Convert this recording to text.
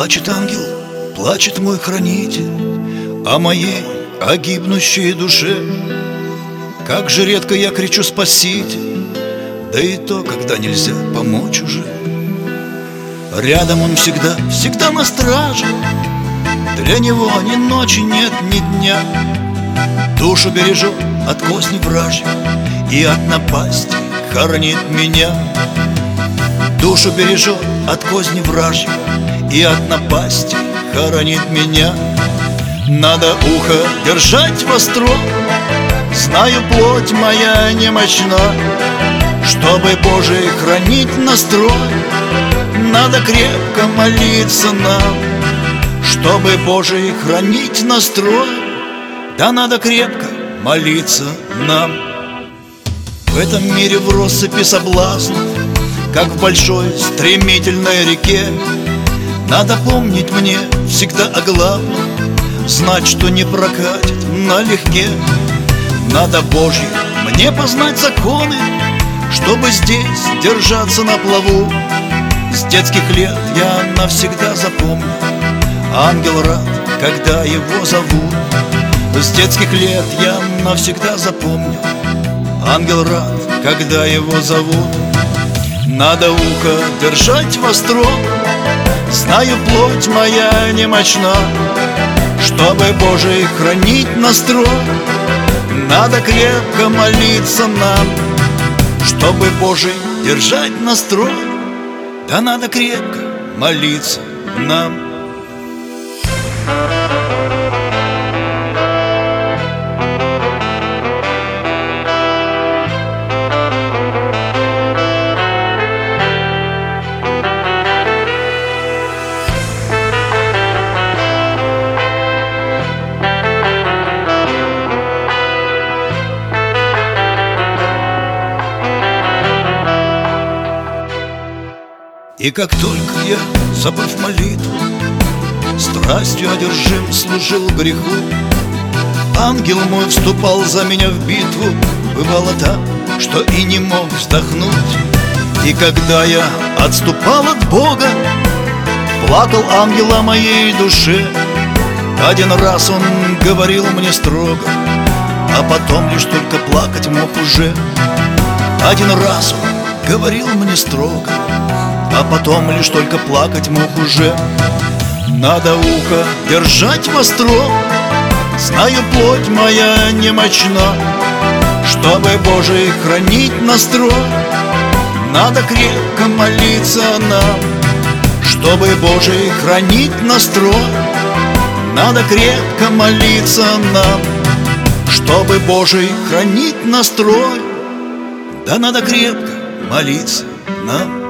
Плачет ангел, плачет мой хранитель о моей, о гибнущей душе. Как же редко я кричу «Спаситель», да и то, когда нельзя помочь уже. Рядом он всегда, всегда на страже, для него ни ночи нет, ни дня. Душу бережет от козни вражьих и от напасти хоронит меня. Душу бережет от козни вражьих и от напасти хоронит меня. Надо ухо держать востро, знаю, плоть моя немощна. Чтобы Божий хранить настрой, надо крепко молиться нам. Чтобы Божий хранить настрой, да надо крепко молиться нам. В этом мире в россыпи соблазнов, как в большой стремительной реке, надо помнить мне всегда о главном, знать, что не прокатит налегке. Надо Божьи мне познать законы, чтобы здесь держаться на плаву. С детских лет я навсегда запомню: ангел рад, когда его зовут. С детских лет я навсегда запомню: ангел рад, когда его зовут. Надо ухо держать востро, знаю, плоть моя немощна. Чтобы Божий хранить настрой, надо крепко молиться нам. Чтобы Божий держать настрой, да надо крепко молиться нам. И как только я, забыв молитву, страстью одержим служил греху, ангел мой вступал за меня в битву. Бывало так, что и не мог вздохнуть. И когда я отступал от Бога, плакал ангел о моей душе. Один раз он говорил мне строго, а потом лишь только плакать мог уже. Один раз он говорил мне строго, а потом лишь только плакать мог уже. Надо ухо держать востро, знаю, плоть моя немощна. Чтобы Божий хранить настрой, надо крепко молиться нам. Чтобы Божий хранить настрой, надо крепко молиться нам. Чтобы Божий хранить настрой, да надо крепко молиться нам.